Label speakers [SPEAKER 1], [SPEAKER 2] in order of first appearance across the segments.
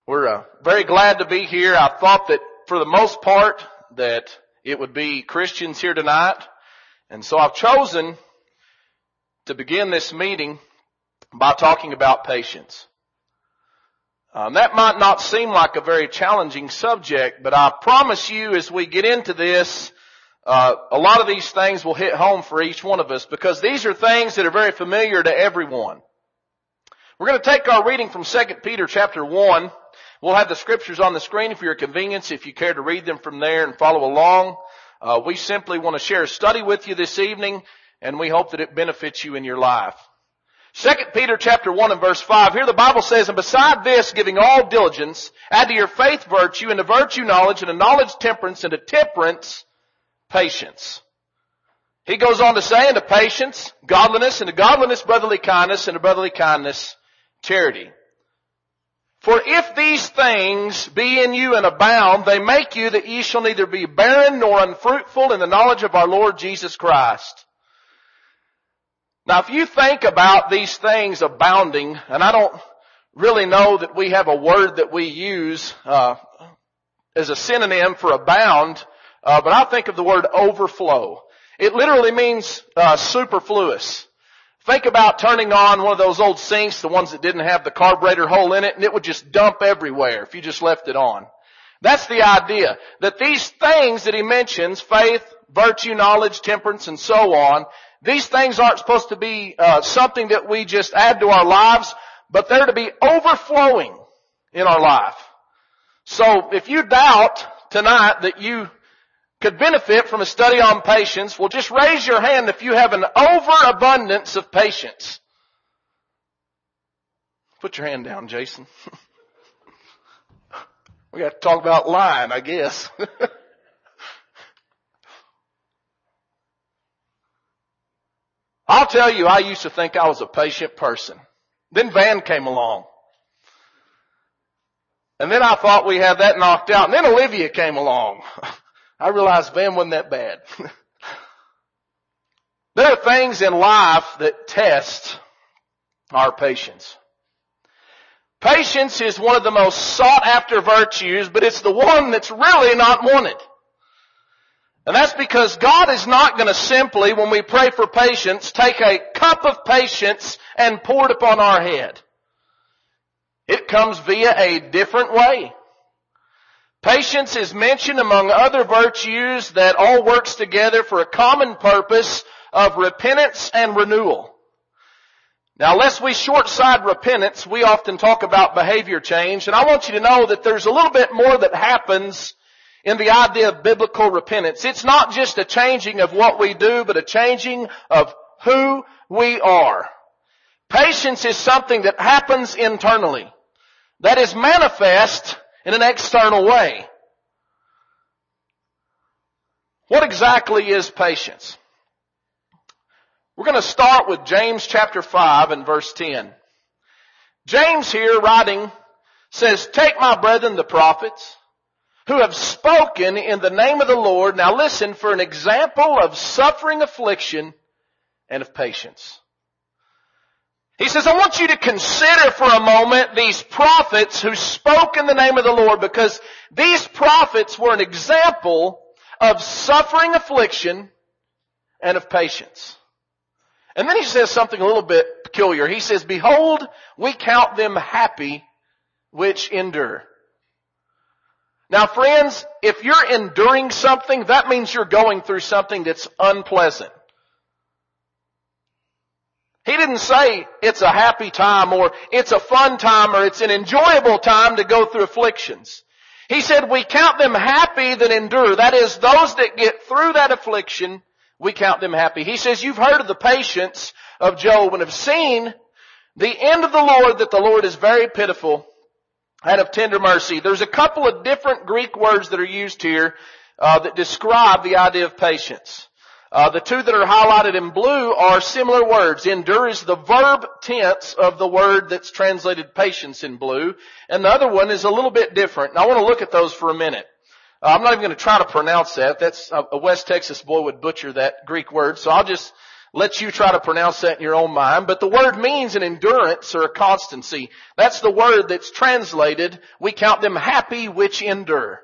[SPEAKER 1] We're very glad to be here. I thought that for the most part that it would be Christians here tonight. And so I've chosen to begin this meeting by talking about patience. That might not seem like a very challenging subject, but I promise you as we get into this, a lot of these things will hit home for each one of us because these are things that are very familiar to everyone. We're going to take our reading from 2 Peter chapter 1. We'll have the scriptures on the screen for your convenience if you care to read them from there and follow along. We simply want to share a study with you this evening, and we hope that it benefits you in your life. 2 Peter chapter 1 and verse 5, here the Bible says, "And beside this, giving all diligence, add to your faith virtue, and to virtue knowledge, and to knowledge temperance, and to temperance patience." He goes on to say, "And to patience, godliness, and to godliness brotherly kindness, and to brotherly kindness charity. For if these things be in you and abound, they make you that ye shall neither be barren nor unfruitful in the knowledge of our Lord Jesus Christ." Now if you think about these things abounding, and I don't really know that we have a word that we use as a synonym for abound, but I think of the word overflow. It literally means superfluous. Think about turning on one of those old sinks, the ones that didn't have the carburetor hole in it, and it would just dump everywhere if you just left it on. That's the idea. That these things that he mentions, faith, virtue, knowledge, temperance, and so on, these things aren't supposed to be something that we just add to our lives, but they're to be overflowing in our life. So if you doubt tonight that you could benefit from a study on patience, well, just raise your hand if you have an overabundance of patience. Put your hand down, Jason. We got to talk about lying, I guess. I'll tell you, I used to think I was a patient person. Then Van came along. And then I thought we had that knocked out. And then Olivia came along. I realized Van wasn't that bad. There are things in life that test our patience. Patience is one of the most sought after virtues, but it's the one that's really not wanted. And that's because God is not going to simply, when we pray for patience, take a cup of patience and pour it upon our head. It comes via a different way. Patience is mentioned among other virtues that all works together for a common purpose of repentance and renewal. Now, lest we short-side repentance, we often talk about behavior change, and I want you to know that there's a little bit more that happens in the idea of biblical repentance. It's not just a changing of what we do, but a changing of who we are. Patience is something that happens internally, that is manifest in an external way. What exactly is patience? We're going to start with James chapter 5 and verse 10. James here writing says, "Take my brethren the prophets, who have spoken in the name of the Lord." Now listen, for an example of suffering, affliction, and of patience. He says, I want you to consider for a moment these prophets who spoke in the name of the Lord, because these prophets were an example of suffering, affliction, and of patience. And then he says something a little bit peculiar. He says, "Behold, we count them happy which endure." Now friends, if you're enduring something, that means you're going through something that's unpleasant. He didn't say it's a happy time or it's a fun time or it's an enjoyable time to go through afflictions. He said we count them happy that endure. That is, those that get through that affliction, we count them happy. He says you've heard of the patience of Job and have seen the end of the Lord, that the Lord is very pitiful and of tender mercy. There's a couple of different Greek words that are used here that describe the idea of patience. The two that are highlighted in blue are similar words. Endure is the verb tense of the word that's translated patience in blue. And the other one is a little bit different. And I want to look at those for a minute. I'm not even going to try to pronounce that. That's a West Texas boy would butcher that Greek word. So I'll just let you try to pronounce that in your own mind, but the word means an endurance or a constancy. That's the word that's translated, we count them happy which endure.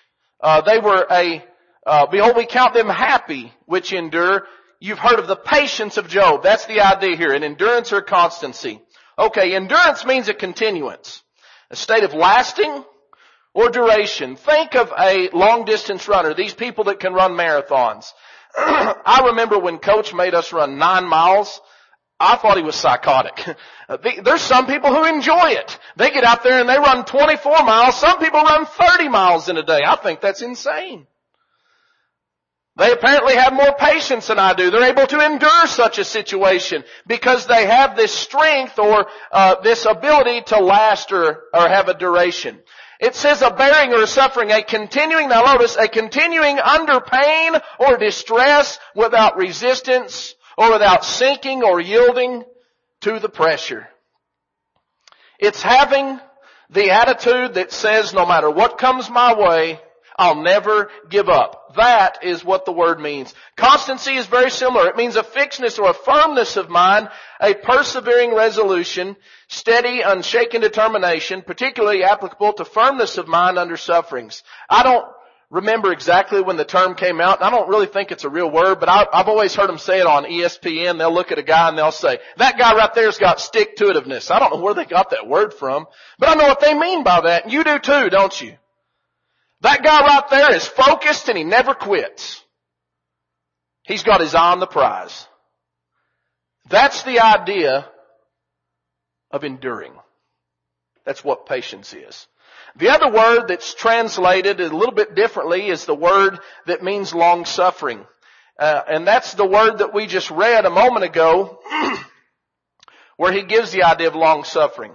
[SPEAKER 1] Behold, we count them happy which endure. You've heard of the patience of Job. That's the idea here, an endurance or a constancy. Okay, endurance means a continuance, a state of lasting or duration. Think of a long distance runner, these people that can run marathons. I remember when Coach made us run 9 miles, I thought he was psychotic. There's some people who enjoy it. They get out there and they run 24 miles. Some people run 30 miles in a day. I think that's insane. They apparently have more patience than I do. They're able to endure such a situation because they have this strength or this ability to last or have a duration. It says a bearing or a suffering, a continuing, now notice, a continuing under pain or distress without resistance or without sinking or yielding to the pressure. It's having the attitude that says no matter what comes my way, I'll never give up. That is what the word means. Constancy is very similar. It means a fixedness or a firmness of mind, a persevering resolution, steady, unshaken determination, particularly applicable to firmness of mind under sufferings. I don't remember exactly when the term came out, and I don't really think it's a real word, but I've always heard them say it on ESPN. They'll look at a guy and they'll say, that guy right there's got stick-to-itiveness. I don't know where they got that word from, but I know what they mean by that, and you do too, don't you? That guy right there is focused and he never quits. He's got his eye on the prize. That's the idea of enduring. That's what patience is. The other word that's translated a little bit differently is the word that means long-suffering. And that's the word that we just read a moment ago where he gives the idea of long-suffering.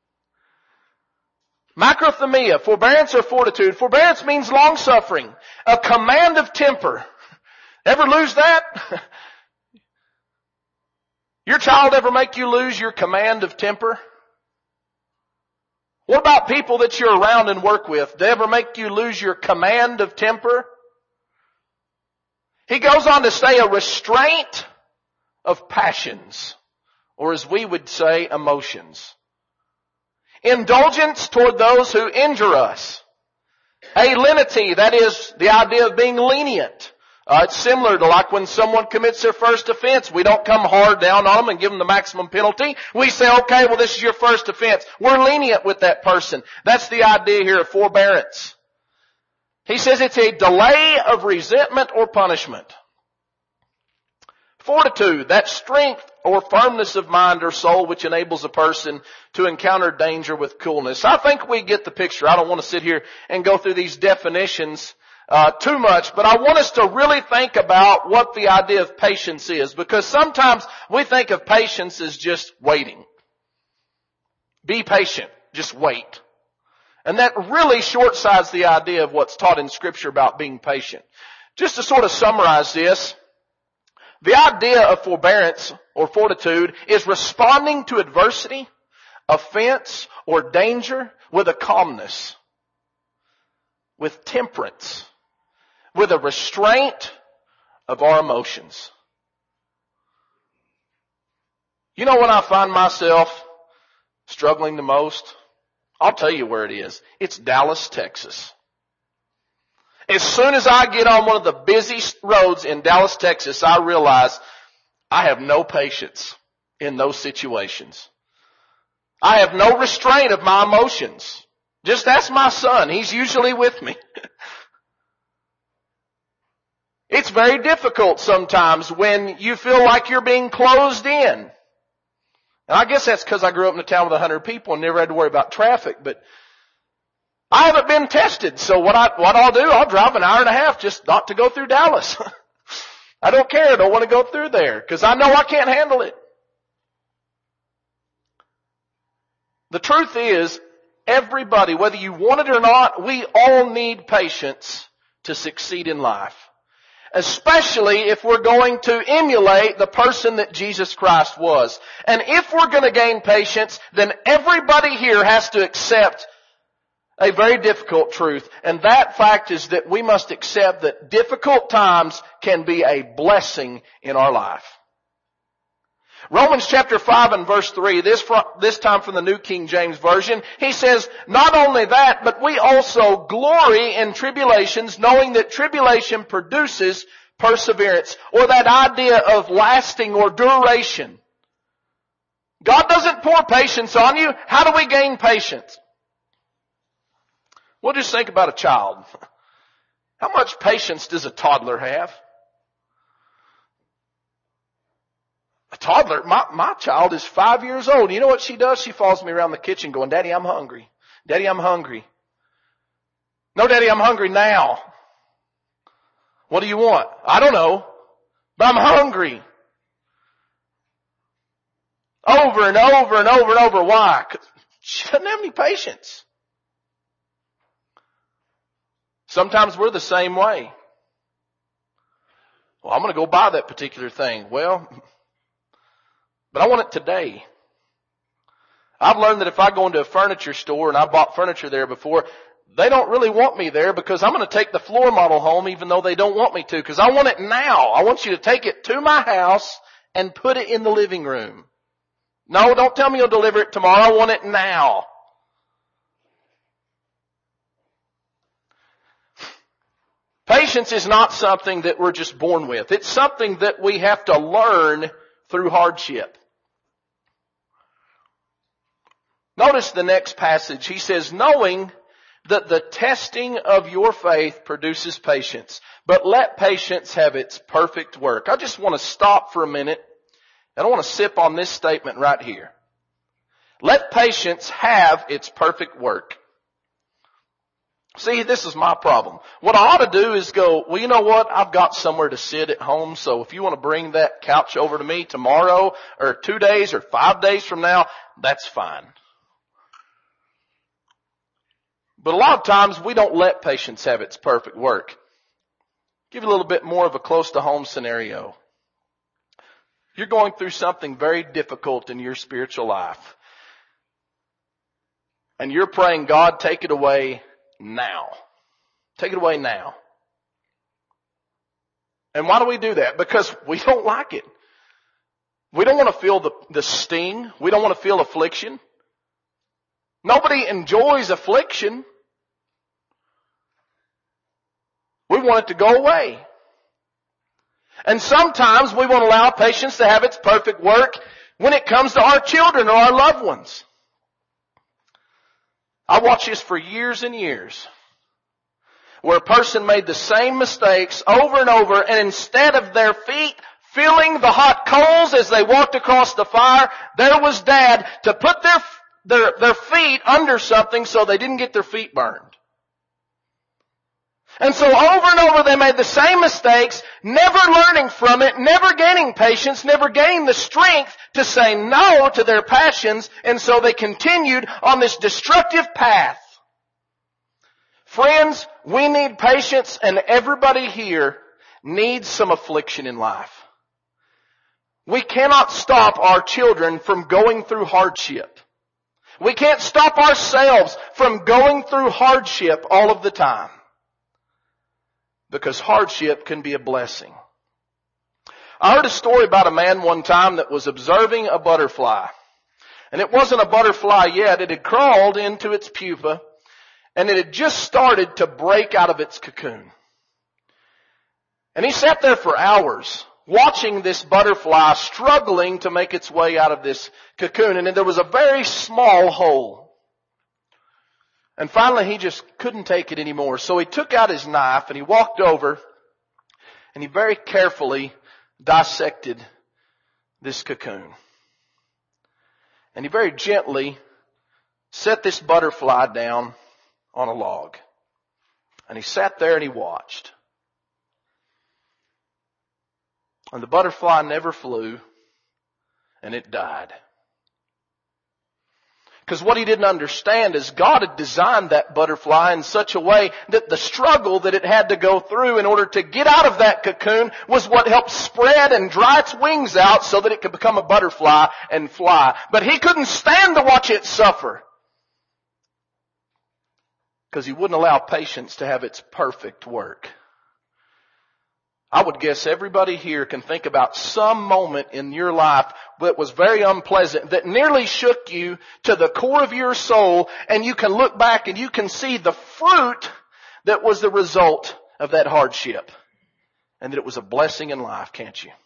[SPEAKER 1] Macrothumia, forbearance or fortitude. Forbearance means long-suffering, a command of temper. Ever lose that? Your child ever make you lose your command of temper? What about people that you're around and work with? Do they ever make you lose your command of temper? He goes on to say a restraint of passions, or as we would say, emotions. Indulgence toward those who injure us. A lenity, that is the idea of being lenient. It's similar to like when someone commits their first offense. We don't come hard down on them and give them the maximum penalty. We say, okay, well this is your first offense. We're lenient with that person. That's the idea here of forbearance. He says it's a delay of resentment or punishment. Fortitude, that strength or firmness of mind or soul which enables a person to encounter danger with coolness. I think we get the picture. I don't want to sit here and go through these definitions too much, but I want us to really think about what the idea of patience is, because sometimes we think of patience as just waiting. Be patient. Just wait. And that really short-sides the idea of what's taught in Scripture about being patient. Just to sort of summarize this, the idea of forbearance or fortitude is responding to adversity, offense, or danger with a calmness, with temperance, with a restraint of our emotions. You know when I find myself struggling the most? I'll tell you where it is. It's Dallas, Texas. As soon as I get on one of the busiest roads in Dallas, Texas, I realize I have no patience in those situations. I have no restraint of my emotions. Just ask my son. He's usually with me. It's very difficult sometimes when you feel like you're being closed in. And I guess that's because I grew up in a town with 100 people and never had to worry about traffic, but I haven't been tested, so what I'll do, I'll drive an hour and a half just not to go through Dallas. I don't care. I don't want to go through there because I know I can't handle it. The truth is, everybody, whether you want it or not, we all need patience to succeed in life. Especially if we're going to emulate the person that Jesus Christ was. And if we're going to gain patience, then everybody here has to accept a very difficult truth. And that fact is that we must accept that difficult times can be a blessing in our life. Romans chapter 5 and verse 3, this time from the New King James Version, he says, not only that, but we also glory in tribulations, knowing that tribulation produces perseverance, or that idea of lasting or duration. God doesn't pour patience on you. How do we gain patience? We'll just think about a child. How much patience does a toddler have? A toddler, my child is 5 years old. You know what she does? She follows me around the kitchen going, Daddy, I'm hungry. Daddy, I'm hungry. No, Daddy, I'm hungry now. What do you want? I don't know, but I'm hungry. Over and over and over and over. Why? 'Cause she doesn't have any patience. Sometimes we're the same way. Well, I'm going to go buy that particular thing. Well, but I want it today. I've learned that if I go into a furniture store, and I bought furniture there before, they don't really want me there because I'm going to take the floor model home even though they don't want me to, because I want it now. I want you to take it to my house and put it in the living room. No, don't tell me you'll deliver it tomorrow. I want it now. Patience is not something that we're just born with. It's something that we have to learn through hardship. Notice the next passage. He says, knowing that the testing of your faith produces patience, but let patience have its perfect work. I just want to stop for a minute. I want to sip on this statement right here. Let patience have its perfect work. See, this is my problem. What I ought to do is go, well, you know what? I've got somewhere to sit at home, so if you want to bring that couch over to me tomorrow or 2 days or 5 days from now, that's fine. But a lot of times we don't let patience have its perfect work. Give you a little bit more of a close to home scenario. You're going through something very difficult in your spiritual life. And you're praying, God, take it away now. Take it away now. And why do we do that? Because we don't like it. We don't want to feel the sting. We don't want to feel affliction. Nobody enjoys affliction. We want it to go away. And sometimes we won't allow patience to have its perfect work when it comes to our children or our loved ones. I watched this for years and years, where a person made the same mistakes over and over, and instead of their feet feeling the hot coals as they walked across the fire, there was Dad to put their feet under something so they didn't get their feet burned. And so over and over they made the same mistakes, never learning from it, never gaining patience, never gaining the strength to say no to their passions, and so they continued on this destructive path. Friends, we need patience, and everybody here needs some affliction in life. We cannot stop our children from going through hardship. We can't stop ourselves from going through hardship all of the time. Because hardship can be a blessing. I heard a story about a man one time that was observing a butterfly. And it wasn't a butterfly yet. It had crawled into its pupa. And it had just started to break out of its cocoon. And he sat there for hours watching this butterfly struggling to make its way out of this cocoon. And there was a very small hole. And finally he just couldn't take it anymore. So he took out his knife and he walked over and he very carefully dissected this cocoon. And he very gently set this butterfly down on a log. And he sat there and he watched. And the butterfly never flew and it died. Because what he didn't understand is God had designed that butterfly in such a way that the struggle that it had to go through in order to get out of that cocoon was what helped spread and dry its wings out so that it could become a butterfly and fly. But he couldn't stand to watch it suffer. Because he wouldn't allow patience to have its perfect work. I would guess everybody here can think about some moment in your life that was very unpleasant, that nearly shook you to the core of your soul, and you can look back and you can see the fruit that was the result of that hardship, and that it was a blessing in life, can't you?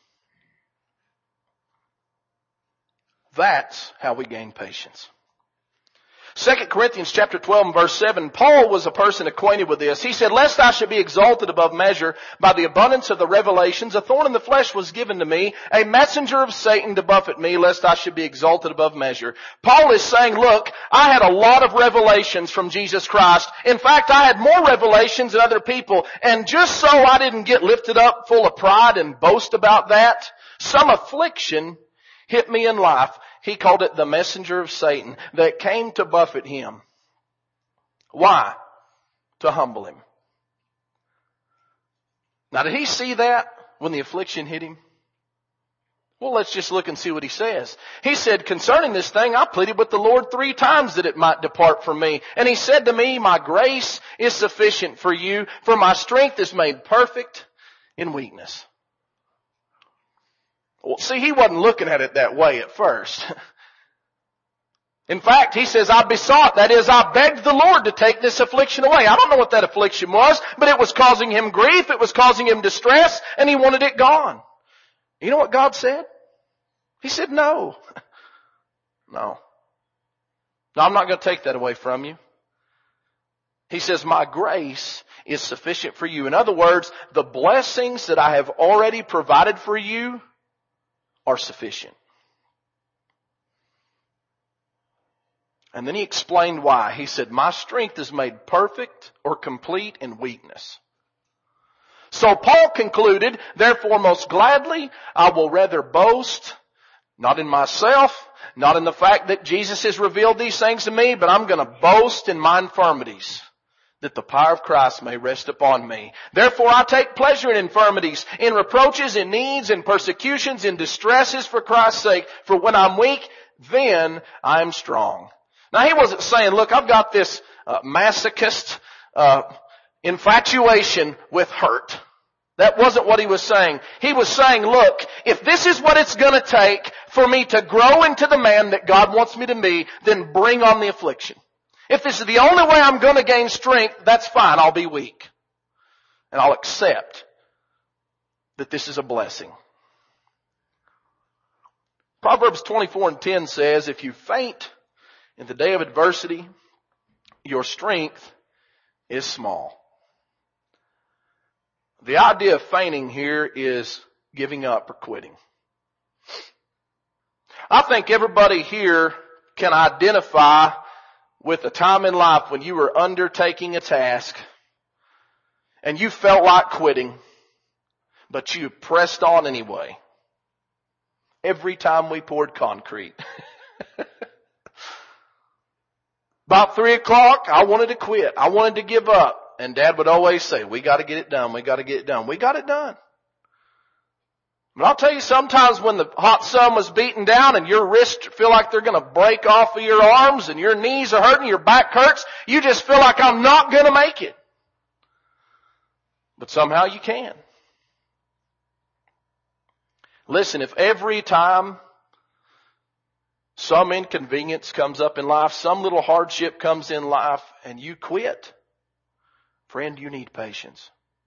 [SPEAKER 1] That's how we gain patience. 2 Corinthians chapter 12 and verse 7, Paul was a person acquainted with this. He said, "Lest I should be exalted above measure by the abundance of the revelations, a thorn in the flesh was given to me, a messenger of Satan to buffet me, lest I should be exalted above measure." Paul is saying, look, I had a lot of revelations from Jesus Christ. In fact, I had more revelations than other people. And just so I didn't get lifted up full of pride and boast about that, some affliction hit me in life. He called it the messenger of Satan that came to buffet him. Why? To humble him. Now, did he see that when the affliction hit him? Well, let's just look and see what he says. He said, "Concerning this thing, I pleaded with the Lord 3 times that it might depart from me. And he said to me, my grace is sufficient for you, for my strength is made perfect in weakness." Well, see, he wasn't looking at it that way at first. In fact, he says, "I besought," that is, I begged the Lord to take this affliction away. I don't know what that affliction was, but it was causing him grief, it was causing him distress, and he wanted it gone. You know what God said? He said, no. No, I'm not going to take that away from you. He says, "My grace is sufficient for you." In other words, the blessings that I have already provided for you are sufficient. And then he explained why. He said, "My strength is made perfect or complete in weakness." So Paul concluded, "Therefore most gladly I will rather boast, not in myself, not in the fact that Jesus has revealed these things to me, but I'm going to boast in my infirmities, that the power of Christ may rest upon me. Therefore I take pleasure in infirmities, in reproaches, in needs, in persecutions, in distresses for Christ's sake. For when I'm weak, then I'm strong." Now he wasn't saying, look, I've got this masochist infatuation with hurt. That wasn't what he was saying. He was saying, look, if this is what it's going to take for me to grow into the man that God wants me to be, then bring on the affliction. If this is the only way I'm going to gain strength, that's fine. I'll be weak. And I'll accept that this is a blessing. Proverbs 24:10 says, "If you faint in the day of adversity, your strength is small." The idea of fainting here is giving up or quitting. I think everybody here can identify with a time in life when you were undertaking a task and you felt like quitting, but you pressed on anyway. Every time we poured concrete. About 3 o'clock, I wanted to quit. I wanted to give up. And Dad would always say, "We got to get it done. We got to get it done." We got it done. But I'll tell you, sometimes when the hot sun was beating down and your wrists feel like they're going to break off of your arms and your knees are hurting, your back hurts, you just feel like, I'm not going to make it. But somehow you can. Listen, if every time some inconvenience comes up in life, some little hardship comes in life, and you quit, friend, you need patience.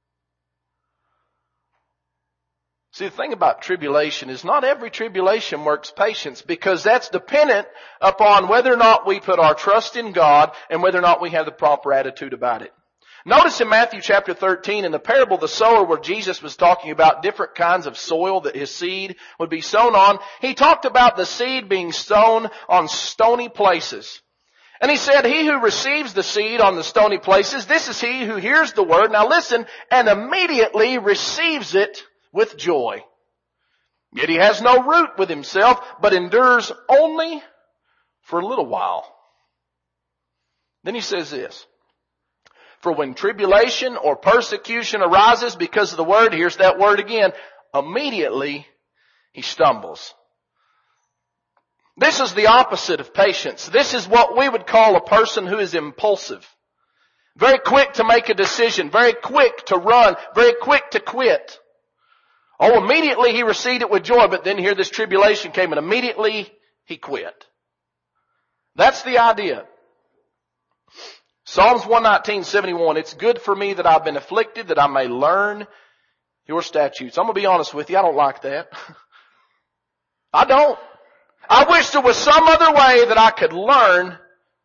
[SPEAKER 1] See, the thing about tribulation is not every tribulation works patience, because that's dependent upon whether or not we put our trust in God and whether or not we have the proper attitude about it. Notice in Matthew chapter 13, in the parable of the sower, where Jesus was talking about different kinds of soil that his seed would be sown on, he talked about the seed being sown on stony places. And he said, "He who receives the seed on the stony places, this is he who hears the word," now listen, "and immediately receives it with joy. Yet he has no root with himself, but endures only for a little while." Then he says this, "For when tribulation or persecution arises because of the word," here's that word again, "immediately he stumbles." This is the opposite of patience. This is what we would call a person who is impulsive. Very quick to make a decision, very quick to run, very quick to quit. Oh, immediately he received it with joy, but then here this tribulation came and immediately he quit. That's the idea. Psalms 119:71, it's good for me that I've been afflicted, that I may learn your statutes. I'm going to be honest with you, I don't like that. I don't. I wish there was some other way that I could learn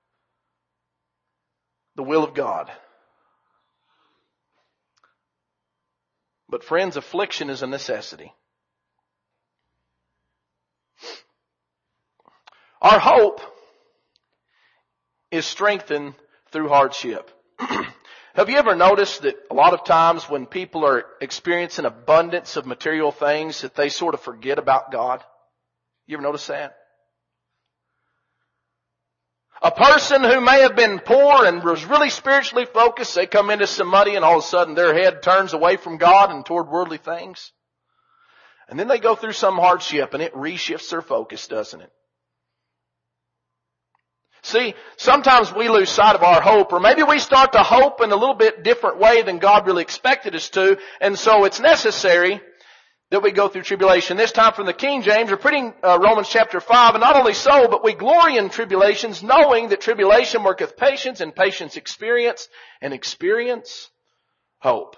[SPEAKER 1] the will of God. But friends, affliction is a necessity. Our hope is strengthened through hardship. Have you ever noticed that a lot of times when people are experiencing abundance of material things that they sort of forget about God? You ever notice that? A person who may have been poor and was really spiritually focused, they come into some money and all of a sudden their head turns away from God and toward worldly things. And then they go through some hardship and it reshifts their focus, doesn't it? See, sometimes we lose sight of our hope, or maybe we start to hope in a little bit different way than God really expected us to, and so it's necessary that we go through tribulation. This time from the King James, we're putting Romans chapter 5, and not only so, but we glory in tribulations, knowing that tribulation worketh patience, and patience experience, and experience hope.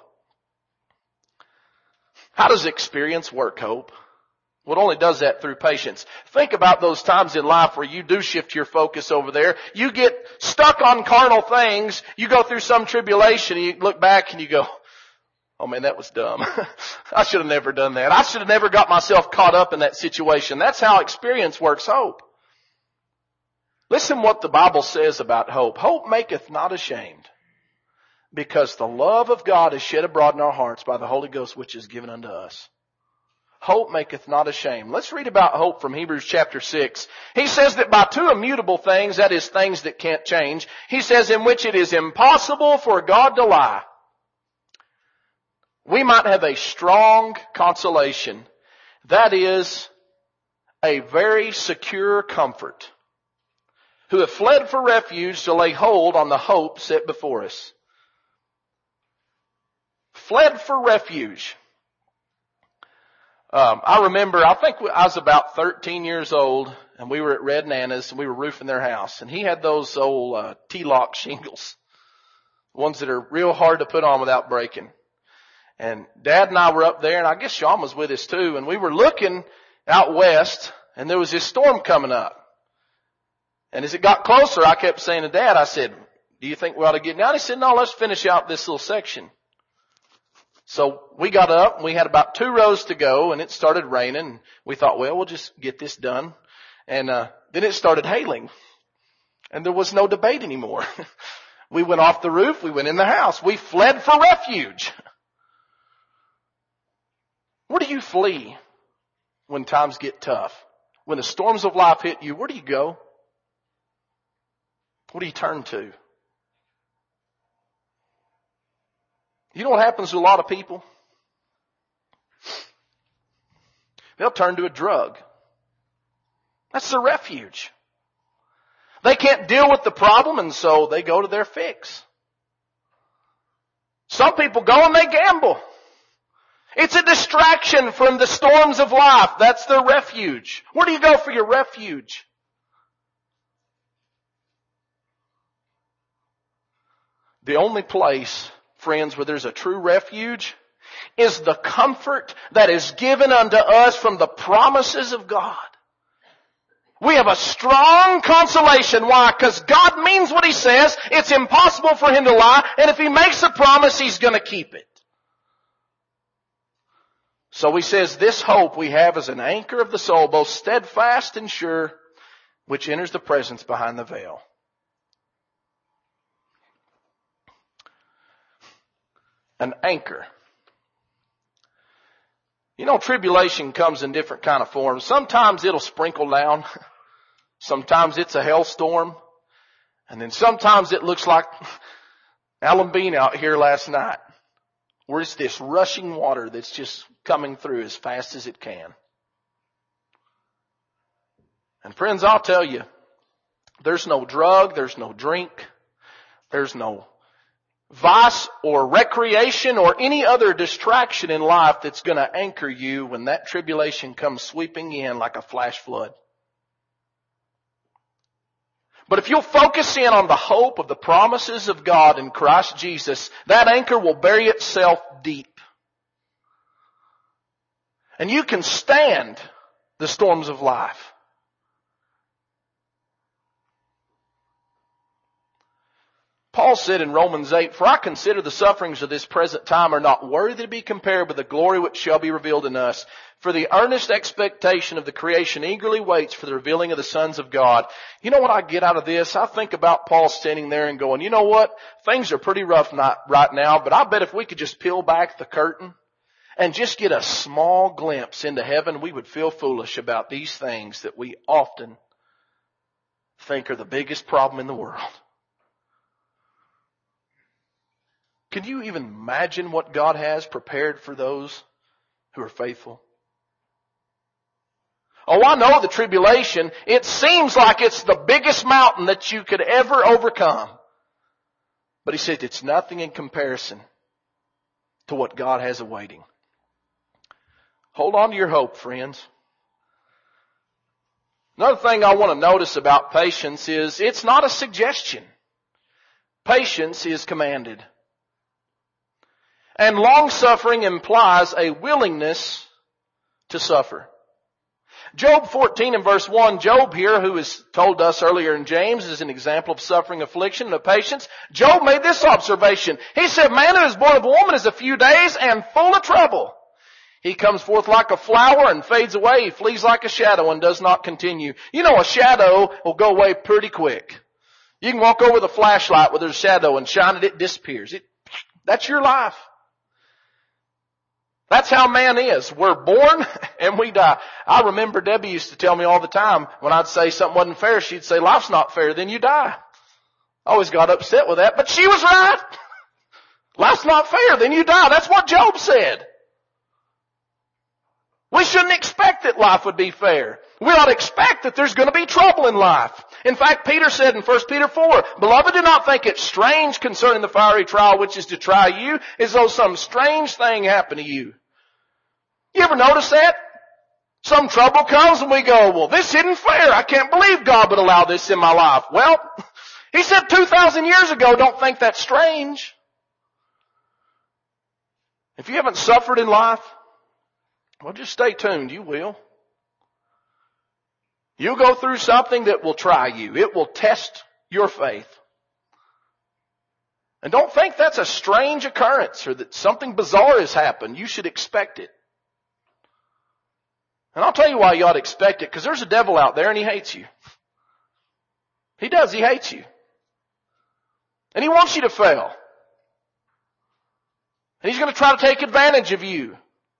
[SPEAKER 1] How does experience work hope? Well, it only does that through patience. Think about those times in life where you do shift your focus over there. You get stuck on carnal things. You go through some tribulation and you look back and you go, oh man, that was dumb. I should have never done that. I should have never got myself caught up in that situation. That's how experience works hope. Listen what the Bible says about hope. Hope maketh not ashamed, because the love of God is shed abroad in our hearts by the Holy Ghost which is given unto us. Hope maketh not ashamed. Let's read about hope from Hebrews chapter 6. He says that by two immutable things, that is things that can't change, he says in which it is impossible for God to lie, we might have a strong consolation. That is a very secure comfort, who have fled for refuge to lay hold on the hope set before us. Fled for refuge. I remember, I think I was about 13 years old, and we were at Red Nana's, and we were roofing their house. And he had those old T-lock shingles, ones that are real hard to put on without breaking. And Dad and I were up there, and I guess Sean was with us too, and we were looking out west, and there was this storm coming up. And as it got closer, I kept saying to Dad, I said, do you think we ought to get down? He said, no, let's finish out this little section. So we got up and we had about 2 rows to go and it started raining. We thought, well, we'll just get this done. And then it started hailing and there was no debate anymore. We went off the roof. We went in the house. We fled for refuge. Where do you flee when times get tough? When the storms of life hit you, where do you go? What do you turn to? You know what happens to a lot of people? They'll turn to a drug. That's their refuge. They can't deal with the problem, and so they go to their fix. Some people go and they gamble. It's a distraction from the storms of life. That's their refuge. Where do you go for your refuge? The only place, friends, where there's a true refuge is the comfort that is given unto us from the promises of God. We have a strong consolation. Why? Because God means what He says. It's impossible for Him to lie. And if He makes a promise, He's going to keep it. So He says, this hope we have is an anchor of the soul, both steadfast and sure, which enters the presence behind the veil. An anchor. You know, tribulation comes in different kind of forms. Sometimes it'll sprinkle down. Sometimes it's a hailstorm. And then sometimes it looks like Alan Bean out here last night, where it's this rushing water that's just coming through as fast as it can. And friends, I'll tell you, there's no drug, there's no drink, there's no vice or recreation or any other distraction in life that's going to anchor you when that tribulation comes sweeping in like a flash flood. But if you'll focus in on the hope of the promises of God in Christ Jesus, that anchor will bury itself deep. And you can stand the storms of life. Paul said in Romans 8, "For I consider the sufferings of this present time are not worthy to be compared with the glory which shall be revealed in us. For the earnest expectation of the creation eagerly waits for the revealing of the sons of God." You know what I get out of this? I think about Paul standing there and going, you know what? Things are pretty rough right now, but I bet if we could just peel back the curtain and just get a small glimpse into heaven, we would feel foolish about these things that we often think are the biggest problem in the world. Can you even imagine what God has prepared for those who are faithful? Oh, I know the tribulation. It seems like it's the biggest mountain that you could ever overcome. But he said it's nothing in comparison to what God has awaiting. Hold on to your hope, friends. Another thing I want to notice about patience is it's not a suggestion. Patience is commanded. And long-suffering implies a willingness to suffer. Job 14 and verse 1, Job here, who is told us earlier in James, is an example of suffering, affliction, and of patience. Job made this observation. He said, "Man who is born of a woman is a few days and full of trouble. He comes forth like a flower and fades away. He flees like a shadow and does not continue." You know, a shadow will go away pretty quick. You can walk over with a flashlight where there's a shadow and shine it, it disappears. That's your life. That's how man is. We're born and we die. I remember Debbie used to tell me all the time when I'd say something wasn't fair, she'd say, "Life's not fair, then you die." I always got upset with that, but she was right. Life's not fair, then you die. That's what Job said. We shouldn't expect that life would be fair. We ought to expect that there's going to be trouble in life. In fact, Peter said in 1 Peter 4, "Beloved, do not think it strange concerning the fiery trial which is to try you, as though some strange thing happened to you." You ever notice that? Some trouble comes and we go, "Well, this isn't fair. I can't believe God would allow this in my life." Well, he said 2,000 years ago, don't think that's strange. If you haven't suffered in life, well, just stay tuned. You will. You'll go through something that will try you. It will test your faith. And don't think that's a strange occurrence or that something bizarre has happened. You should expect it. And I'll tell you why you ought to expect it, because there's a devil out there and he hates you. He does. He hates you. And he wants you to fail. And he's going to try to take advantage of you.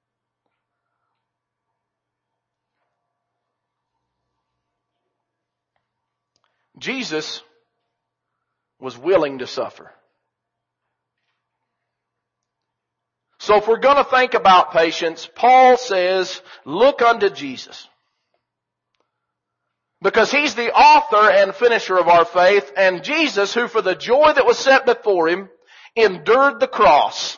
[SPEAKER 1] Jesus was willing to suffer. So if we're going to think about patience, Paul says, look unto Jesus. Because he's the author and finisher of our faith, and Jesus, who for the joy that was set before him, endured the cross.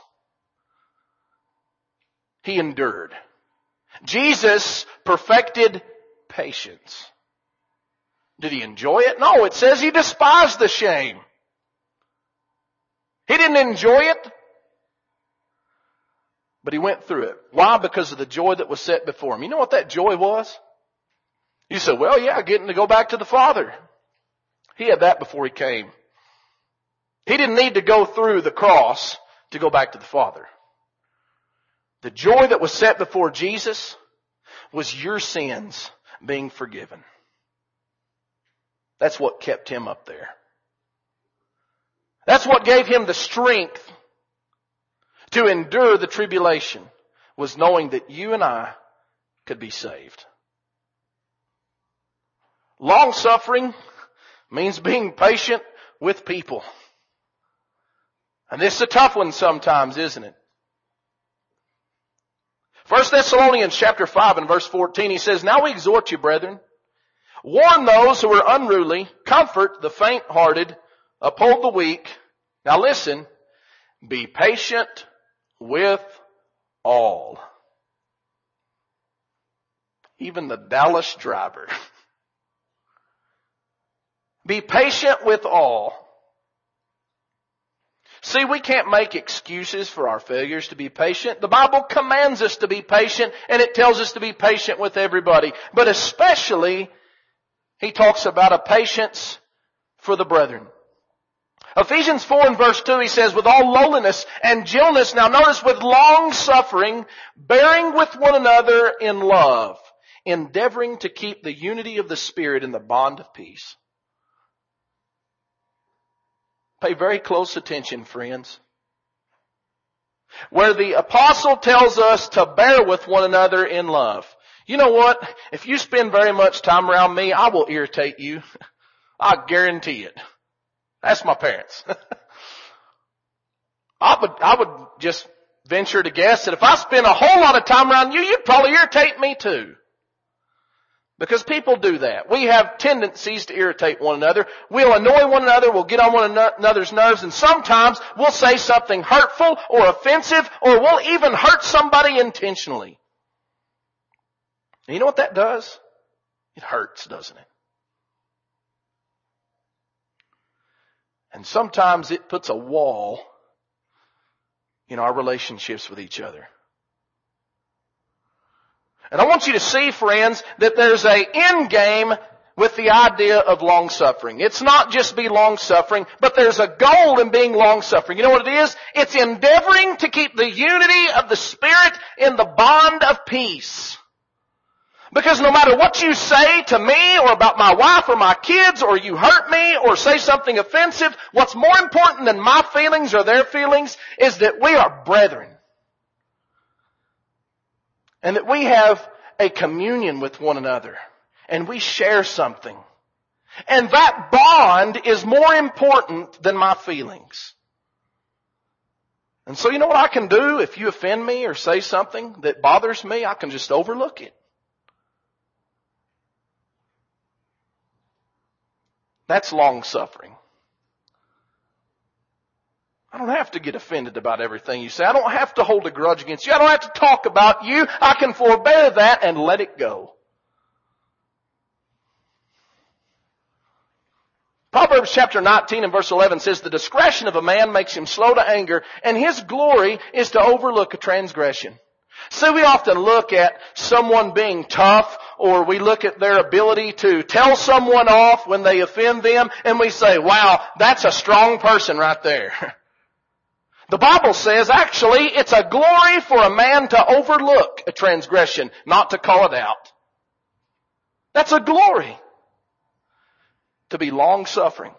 [SPEAKER 1] He endured. Jesus perfected patience. Did he enjoy it? No, it says he despised the shame. He didn't enjoy it, but he went through it. Why? Because of the joy that was set before him. You know what that joy was? You say, well, yeah, getting to go back to the Father. He had that before he came. He didn't need to go through the cross to go back to the Father. The joy that was set before Jesus was your sins being forgiven. That's what kept him up there. That's what gave him the strength to endure the tribulation, was knowing that you and I could be saved. Long suffering means being patient with people. And this is a tough one sometimes, isn't it? 1 Thessalonians chapter 5 and verse 14, he says, "Now we exhort you, brethren, warn those who are unruly, comfort the faint-hearted, uphold the weak." Now listen, Be patient with all. Even the Dallas driver. Be patient with all. See, we can't make excuses for our failures to be patient. The Bible commands us to be patient, and it tells us to be patient with everybody. But especially, he talks about a patience for the brethren. Ephesians 4 and verse 2, he says, with all lowliness and gentleness, now notice, with long suffering, bearing with one another in love, endeavoring to keep the unity of the Spirit in the bond of peace. Pay very close attention, friends. Where the apostle tells us to bear with one another in love. You know what? If you spend very much time around me, I will irritate you. I guarantee it. That's my parents. I would just venture to guess that if I spend a whole lot of time around you, you'd probably irritate me too. Because people do that. We have tendencies to irritate one another. We'll annoy one another. We'll get on one another's nerves. And sometimes we'll say something hurtful or offensive, or we'll even hurt somebody intentionally. And you know what that does? It hurts, doesn't it? And sometimes it puts a wall in our relationships with each other. And I want you to see, friends, that there's an end game with the idea of long-suffering. It's not just be long-suffering, but there's a goal in being long-suffering. You know what it is? It's endeavoring to keep the unity of the Spirit in the bond of peace. Because no matter what you say to me or about my wife or my kids, or you hurt me or say something offensive, what's more important than my feelings or their feelings is that we are brethren. And that we have a communion with one another. And we share something. And that bond is more important than my feelings. And so you know what I can do if you offend me or say something that bothers me? I can just overlook it. That's long suffering. I don't have to get offended about everything you say. I don't have to hold a grudge against you. I don't have to talk about you. I can forbear that and let it go. Proverbs chapter 19 and verse 11 says, the discretion of a man makes him slow to anger, and his glory is to overlook a transgression. So we often look at someone being tough, or we look at their ability to tell someone off when they offend them, and we say, wow, that's a strong person right there. The Bible says, actually, it's a glory for a man to overlook a transgression, not to call it out. That's a glory. To be long-suffering.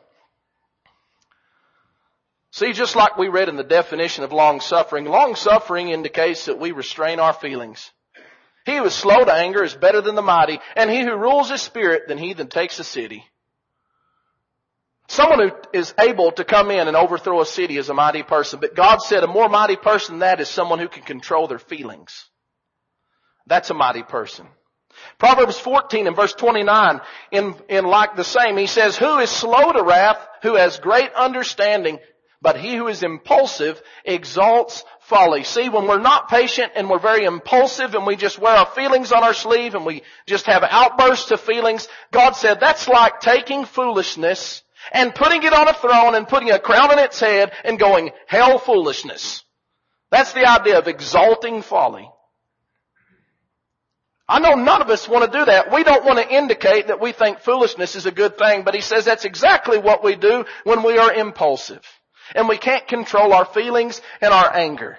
[SPEAKER 1] See, just like we read in the definition of long-suffering indicates that we restrain our feelings. He who is slow to anger is better than the mighty, and he who rules his spirit than he that takes a city. Someone who is able to come in and overthrow a city is a mighty person. But God said a more mighty person than that is someone who can control their feelings. That's a mighty person. Proverbs 14 and verse 29, in like the same, he says, who is slow to wrath, who has great understanding, but he who is impulsive exalts folly. See, when we're not patient and we're very impulsive and we just wear our feelings on our sleeve and we just have outbursts of feelings, God said that's like taking foolishness and putting it on a throne and putting a crown on its head and going, hell foolishness. That's the idea of exalting folly. I know none of us want to do that. We don't want to indicate that we think foolishness is a good thing, but he says that's exactly what we do when we are impulsive. And we can't control our feelings and our anger.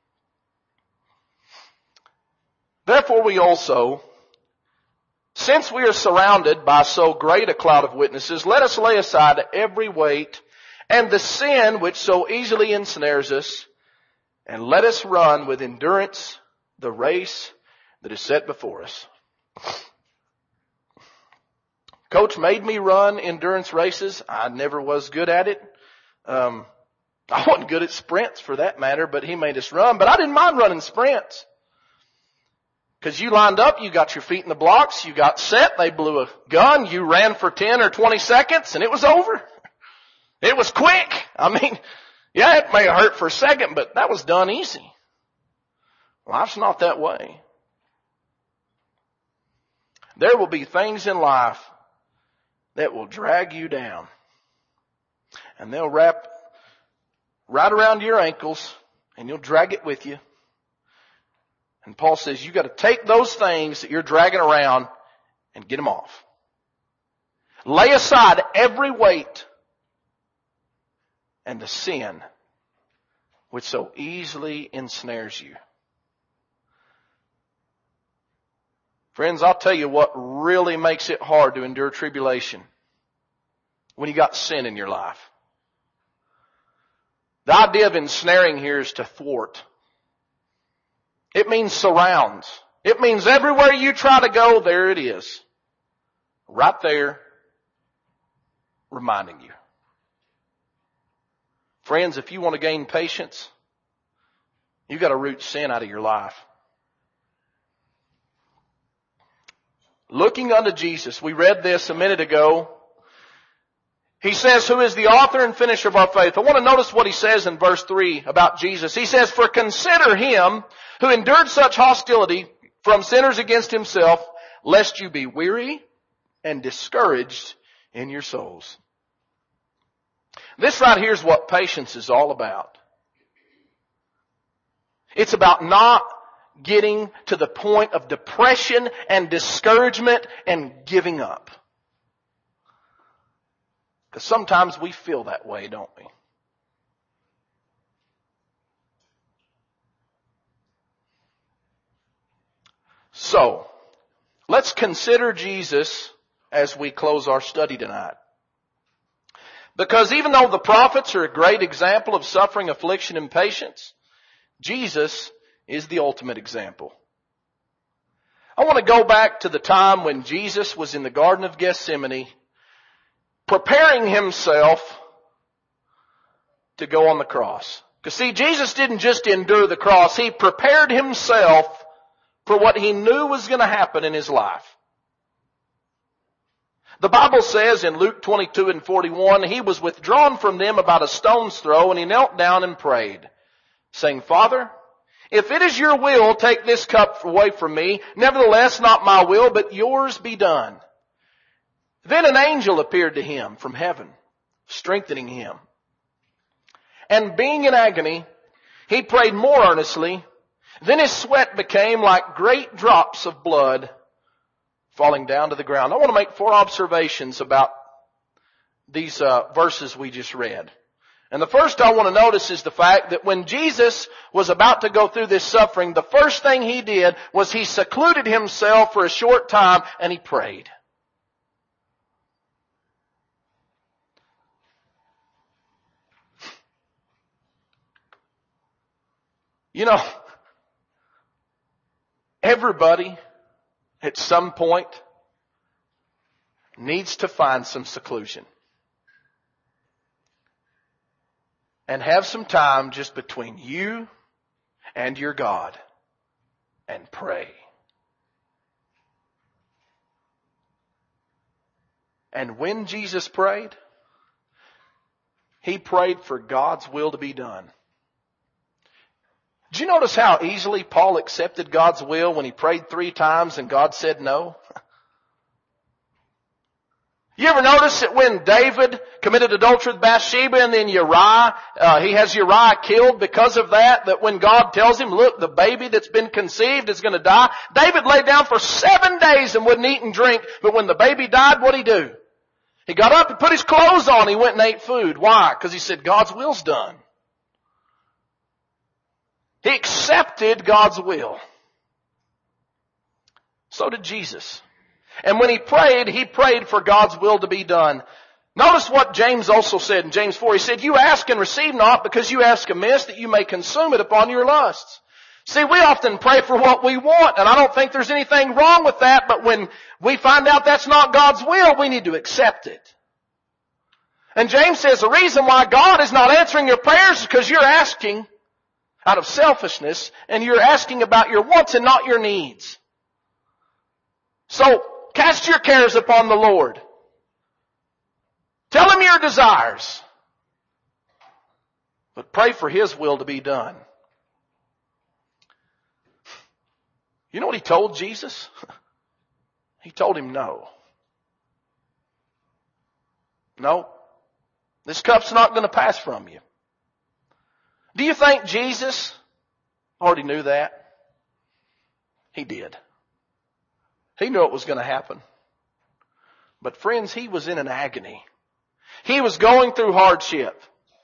[SPEAKER 1] Therefore we also, since we are surrounded by so great a cloud of witnesses, let us lay aside every weight and the sin which so easily ensnares us, and let us run with endurance the race that is set before us. Coach made me run endurance races. I never was good at it. I wasn't good at sprints for that matter, but he made us run. But I didn't mind running sprints. Because you lined up, you got your feet in the blocks, you got set, they blew a gun, you ran for 10 or 20 seconds, and it was over. It was quick. I mean, Yeah, it may hurt for a second, but that was done easy. Life's not that way. There will be things in life that will drag you down. And they'll wrap right around your ankles and you'll drag it with you. And Paul says you got to take those things that you're dragging around and get them off. Lay aside every weight and the sin which so easily ensnares you. Friends, I'll tell you what really makes it hard to endure tribulation. When you got sin in your life. The idea of ensnaring here is to thwart. It means surrounds. It means everywhere you try to go, there it is. Right there, reminding you. Friends, if you want to gain patience, you've got to root sin out of your life. Looking unto Jesus, we read this a minute ago. He says, who is the author and finisher of our faith. I want to notice what he says in verse 3 about Jesus. He says, for consider him who endured such hostility from sinners against himself, lest you be weary and discouraged in your souls. This right here is what patience is all about. It's about not getting to the point of depression and discouragement and giving up. Because sometimes we feel that way, don't we? So, let's consider Jesus as we close our study tonight. Because even though the prophets are a great example of suffering, affliction, and patience, Jesus is the ultimate example. I want to go back to the time when Jesus was in the Garden of Gethsemane, preparing himself to go on the cross. Because see, Jesus didn't just endure the cross. He prepared himself for what he knew was going to happen in his life. The Bible says in Luke 22 and 41, he was withdrawn from them about a stone's throw, and he knelt down and prayed, saying, Father, if it is your will, take this cup away from me. Nevertheless, not my will, but yours be done. Then an angel appeared to him from heaven, strengthening him. And being in agony, he prayed more earnestly. Then his sweat became like great drops of blood falling down to the ground. I want to make 4 observations about these verses we just read. And the first I want to notice is the fact that when Jesus was about to go through this suffering, the first thing he did was he secluded himself for a short time and he prayed. You know, everybody at some point needs to find some seclusion. And have some time just between you and your God and pray. And when Jesus prayed, he prayed for God's will to be done. Did you notice how easily Paul accepted God's will when he prayed 3 times and God said no? You ever notice that when David committed adultery with Bathsheba and then Uriah, he has Uriah killed because of that when God tells him, look, the baby that's been conceived is going to die. David laid down for 7 days and wouldn't eat and drink, but when the baby died, what'd he do? He got up and put his clothes on. He went and ate food. Why? Because he said, God's will's done. He accepted God's will. So did Jesus. And when he prayed for God's will to be done. Notice what James also said in James 4. He said, you ask and receive not because you ask amiss that you may consume it upon your lusts. See, we often pray for what we want, and I don't think there's anything wrong with that, but when we find out that's not God's will, we need to accept it. And James says the reason why God is not answering your prayers is because you're asking out of selfishness, and you're asking about your wants and not your needs. So, cast your cares upon the Lord. Tell him your desires. but pray for His will to be done. You know what He told Jesus? He told Him no. No, this cup's not going to pass from you. Do you think Jesus already knew that? He did. He knew it was going to happen. But friends, He was in an agony. He was going through hardship.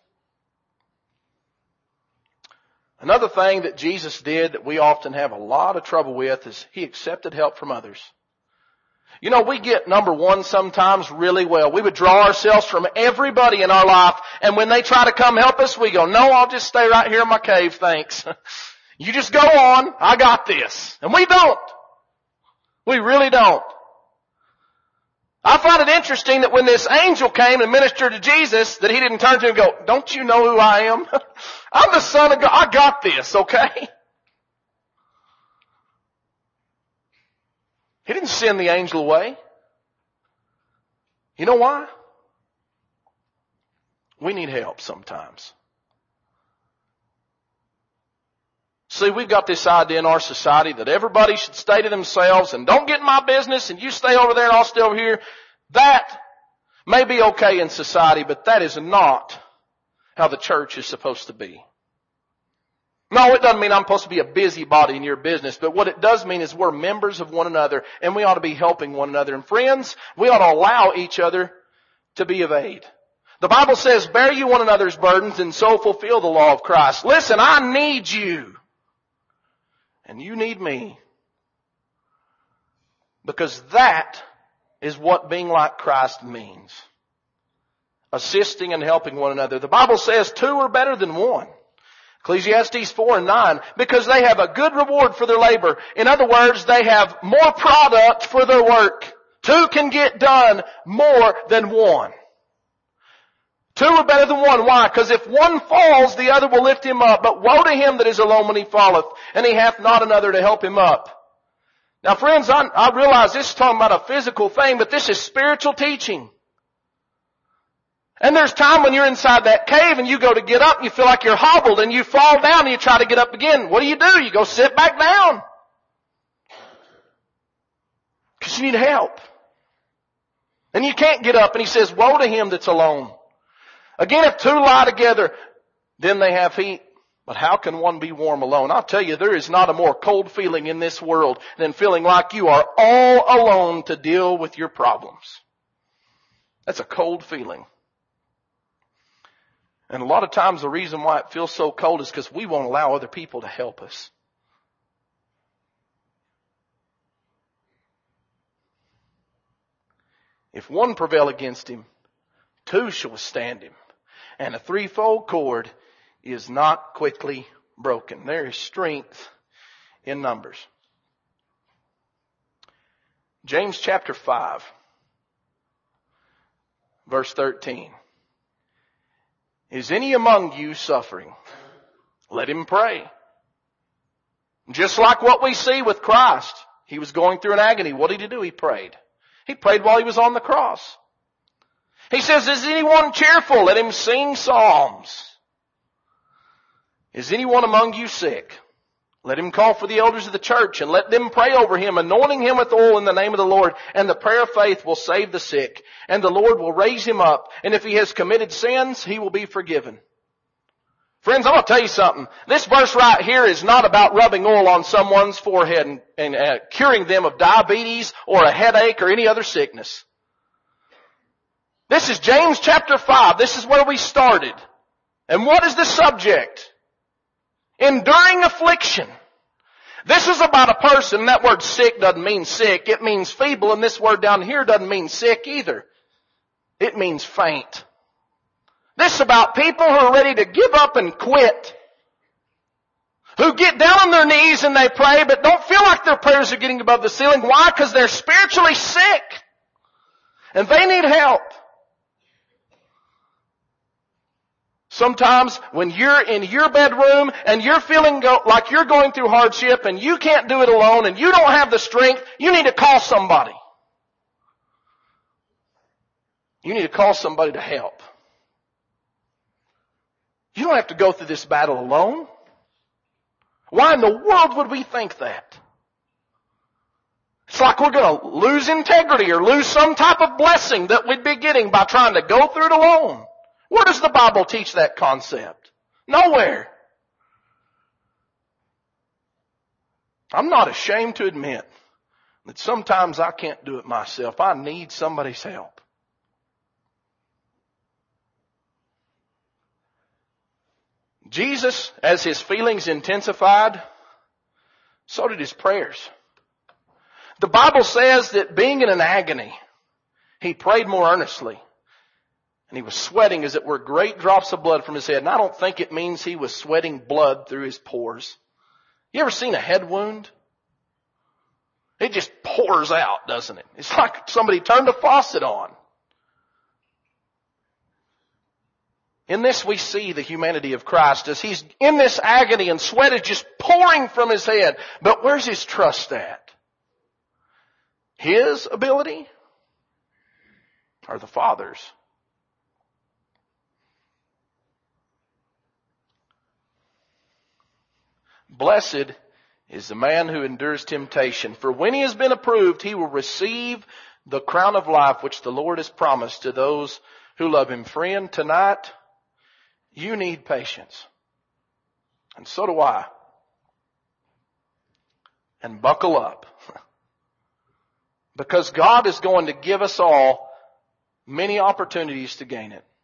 [SPEAKER 1] Another thing that Jesus did that we often have a lot of trouble with is He accepted help from others. You know, we get number one sometimes really well. We would draw ourselves from everybody in our life, and when they try to come help us, we go, no, I'll just stay right here in my cave, thanks. You just go on, I got this. And we don't. We really don't. I find it interesting that when this angel came and ministered to Jesus, that He didn't turn to him and go, don't you know who I am? I'm the Son of God. I got this, okay? He didn't send the angel away. You know why? We need help sometimes. See, we've got this idea in our society that everybody should stay to themselves and don't get in my business and you stay over there and I'll stay over here. That may be okay in society, but that is not how the church is supposed to be. No, it doesn't mean I'm supposed to be a busybody in your business, but what it does mean is we're members of one another and we ought to be helping one another. And friends, we ought to allow each other to be of aid. The Bible says, bear you one another's burdens and so fulfill the law of Christ. Listen, I need you. And you need me. Because that is what being like Christ means. Assisting and helping one another. The Bible says 2 are better than 1. Ecclesiastes 4:9, because they have a good reward for their labor. In other words, they have more product for their work. 2 can get done more than 1. 2 are better than 1. Why? Because if one falls, the other will lift him up. But woe to him that is alone when he falleth, and he hath not another to help him up. Now friends, I realize this is talking about a physical thing, but this is spiritual teaching. And there's time when you're inside that cave and you go to get up and you feel like you're hobbled and you fall down and you try to get up again. What do? You go sit back down. Because you need help. And you can't get up, and He says, woe to him that's alone. Again, if 2 lie together, then they have heat. But how can one be warm alone? I'll tell you, there is not a more cold feeling in this world than feeling like you are all alone to deal with your problems. That's a cold feeling. And a lot of times the reason why it feels so cold is because we won't allow other people to help us. If 1 prevail against him, 2 shall withstand him. And a 3-fold cord is not quickly broken. There is strength in numbers. James chapter 5, verse 13. Is any among you suffering? Let him pray. Just like what we see with Christ. He was going through an agony. What did He do? He prayed. He prayed while He was on the cross. He says, is anyone cheerful? Let him sing psalms. Is anyone among you sick? Let him call for the elders of the church and let them pray over him, anointing him with oil in the name of the Lord. And the prayer of faith will save the sick, and the Lord will raise him up. And if he has committed sins, he will be forgiven. Friends, I'm going to tell you something. This verse right here is not about rubbing oil on someone's forehead and curing them of diabetes or a headache or any other sickness. This is James chapter 5. This is where we started. And what is the subject? Enduring affliction. This is about a person. That word sick doesn't mean sick. It means feeble. And this word down here doesn't mean sick either. It means faint. This is about people who are ready to give up and quit. Who get down on their knees and they pray, but don't feel like their prayers are getting above the ceiling. Why? Because they're spiritually sick. And they need help. Sometimes when you're in your bedroom and you're feeling like you're going through hardship and you can't do it alone and you don't have the strength, you need to call somebody. You need to call somebody to help. You don't have to go through this battle alone. Why in the world would we think that? It's like we're going to lose integrity or lose some type of blessing that we'd be getting by trying to go through it alone. Where does the Bible teach that concept? Nowhere. I'm not ashamed to admit that sometimes I can't do it myself. I need somebody's help. Jesus, as his feelings intensified, so did his prayers. The Bible says that being in an agony, he prayed more earnestly. And he was sweating as it were great drops of blood from his head. And I don't think it means he was sweating blood through his pores. You ever seen a head wound? It just pours out, doesn't it? It's like somebody turned a faucet on. In this we see the humanity of Christ as he's in this agony and sweat is just pouring from his head. But where's his trust at? His ability or the Father's? Blessed is the man who endures temptation, for when he has been approved, he will receive the crown of life which the Lord has promised to those who love him. Friend, tonight, you need patience. And so do I. And buckle up. Because God is going to give us all many opportunities to gain it.